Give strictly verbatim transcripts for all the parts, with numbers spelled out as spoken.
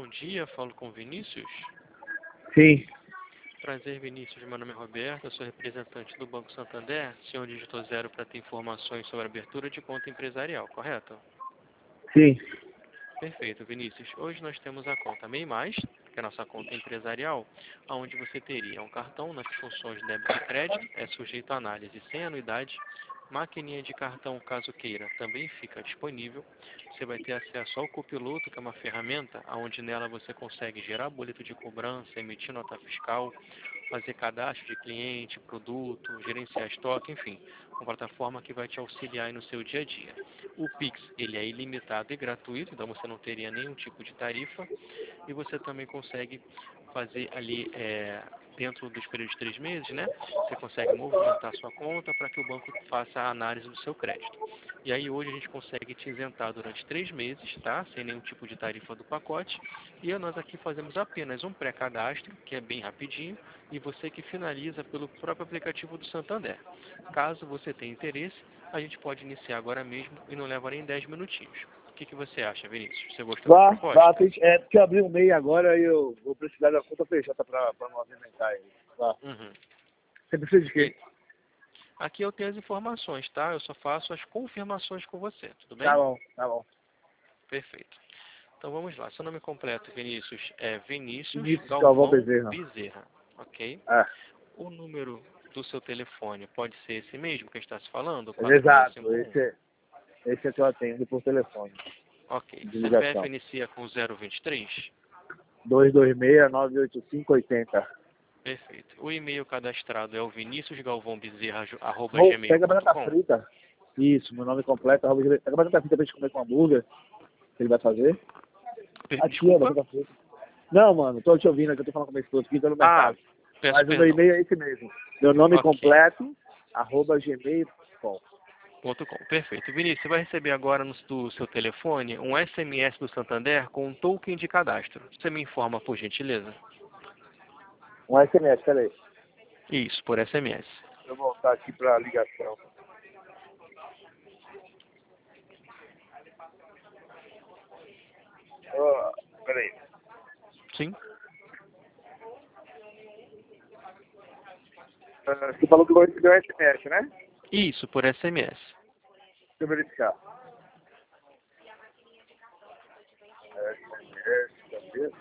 dia, falo com Vinícius. Sim. Prazer, Vinícius. Meu nome é Roberto, eu sou representante do Banco Santander. O senhor digitou zero para ter informações sobre a abertura de conta empresarial, correto? Sim. Perfeito, Vinícius. Hoje nós temos a conta MEI Mais, que é a nossa conta empresarial, onde você teria um cartão nas funções de débito e crédito, é sujeito a análise sem anuidade. Maquininha de cartão, caso queira, também fica disponível. Você vai ter acesso ao Copiloto, que é uma ferramenta onde nela você consegue gerar boleto de cobrança, emitir nota fiscal, fazer cadastro de cliente, produto, gerenciar estoque, enfim, uma plataforma que vai te auxiliar aí no seu dia a dia. O Pix, ele é ilimitado e gratuito, então você não teria nenhum tipo de tarifa, e você também consegue fazer ali, é, dentro dos períodos de três meses, né? Você consegue movimentar sua conta para que o banco faça a análise do seu crédito. E aí hoje a gente consegue te isentar durante três meses, tá? Sem nenhum tipo de tarifa do pacote. E nós aqui fazemos apenas um pré-cadastro, que é bem rapidinho, e você que finaliza pelo próprio aplicativo do Santander. Caso você tenha interesse, a gente pode iniciar agora mesmo e não leva nem dez minutinhos. O que, que você acha, Vinícius? Você gostou da Vá, proposta? vá, tem, é porque eu abri um MEI agora e eu vou precisar da conta P J para não movimentar ele. Vá. Uhum. Você precisa de quê? Aqui eu tenho as informações, tá? Eu só faço as confirmações com você, tudo bem? Tá bom, tá bom. Perfeito. Então vamos lá. Seu nome completo, Vinícius, é Vinícius Vinícius Galvão Galvão Bezerra. Bezerra, ok? É, O número do seu telefone pode ser esse mesmo que a gente está se falando? exato. quatro seis cinco um? Esse, é- esse é que eu atendo por telefone, Ok. de C P F ligação. inicia com zero vinte e três? dois dois seis, nove oito cinco, oito zero. Perfeito. O e-mail cadastrado é o viniciusgalvãobezerra, arroba Vou, gmail pega a ponto batata com? frita. Isso, meu nome completo. arroba gmail. Pega a batata frita pra gente comer com hambúrguer. Que ele vai fazer. Per- Aqui, ó, Desculpa? batata frita. Não, mano, tô te ouvindo aqui, eu tô falando com minha esposa aqui, tô no Ah, mercado. peço Mas o meu perdão. e-mail é esse mesmo. Meu nome Ok. completo, arroba gmail ponto com. Ponto com. Perfeito. Vinícius, você vai receber agora no do seu telefone um S M S do Santander com um token de cadastro. Você me informa, por gentileza? Um S M S, peraí. Isso, por S M S. Deixa eu voltar aqui pra ligação. Ó, peraí. Sim? Ah, você falou que eu vou receber um S M S, né? Isso, por S M S. Deixa eu verificar. S M S, cadê?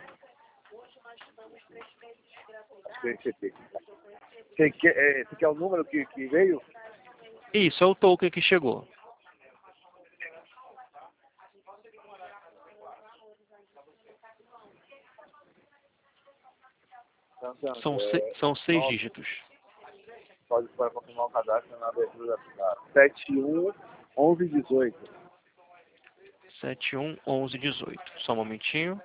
Acho que é esse aqui. Você quer, é, esse aqui é o número que, que veio? Isso, é o token que chegou. São, se, Santander. são seis Nossa, dígitos. pode para confirmar o cadastro na abertura da sete um onze dezoito. sete um onze dezoito. Só um momentinho.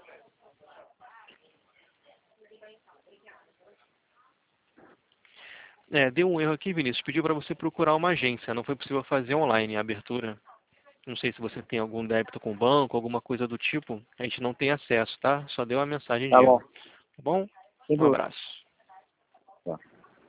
É, deu um erro aqui, Vinícius. Pediu para você procurar uma agência. Não foi possível fazer online a abertura. Não sei se você tem algum débito com o banco, alguma coisa do tipo. A gente não tem acesso, tá? Só deu uma mensagem de Tá bom. erro. Tá bom? Sem Um problema. abraço.